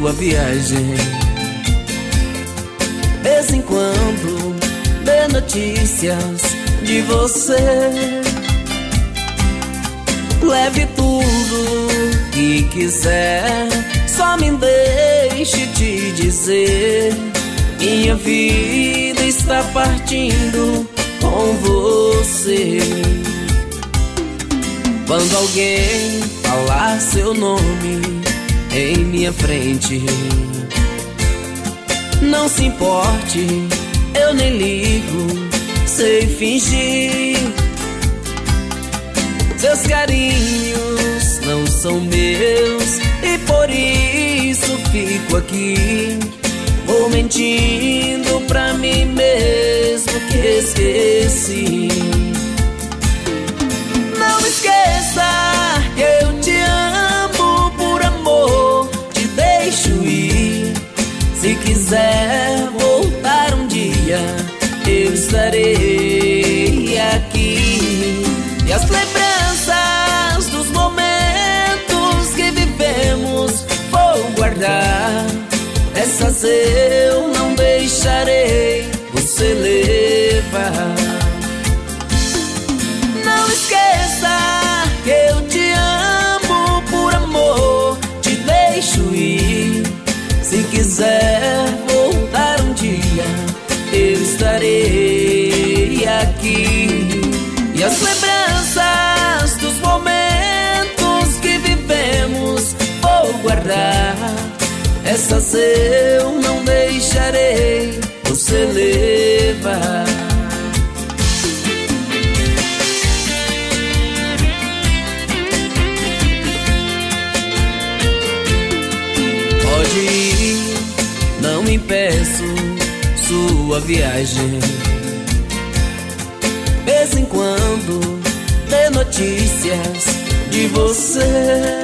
sua viagem. De vez em quando dê notícias de você. Leve tudo que quiser, só me deixe te dizer: minha vida está partindo com você. Quando alguém falar seu nome em minha frente, não se importe, eu nem ligo, sei fingir. Seus carinhos não são meus e por isso fico aqui, vou mentindo pra mim mesmo que esqueci. Não esqueça que eu te amo, por amor te deixo ir. Se quiser voltar um dia, eu estarei aqui. E as lembranças dos momentos que vivemos vou guardar. Essas eu não deixarei você levar. Não esqueça que eu te amo, por amor te deixo ir. Se quiser voltar um dia, eu estarei aqui. E as lembranças dos momentos que vivemos vou guardar. Essas eu não deixarei você levar. Pode ir, não impeço sua viagem. De vez em quando dê notícias de você.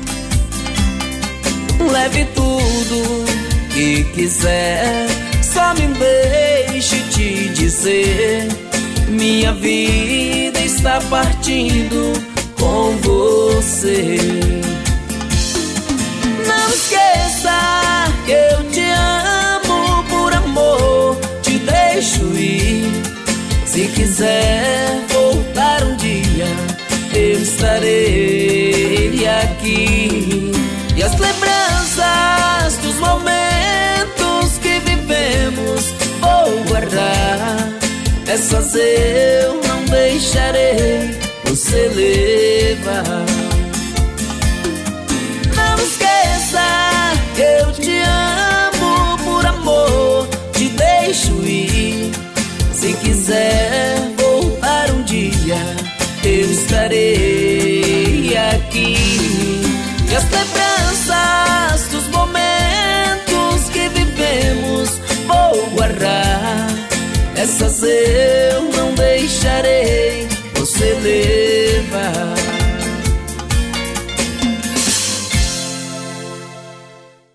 Leve tudo que quiser, só me deixe te dizer: minha vida está partindo com você. Não esqueça que eu te amo, por amor te deixo ir. Se quiser voltar um dia, eu estarei aqui. E as lembranças dos momentos que vivemos vou guardar. Essas eu não deixarei você levar. Não esqueça que eu te amo, por amor te deixo ir. Se quiser voltar um dia, eu estarei aqui. E as lembranças dos momentos que vivemos vou guardar. Essas eu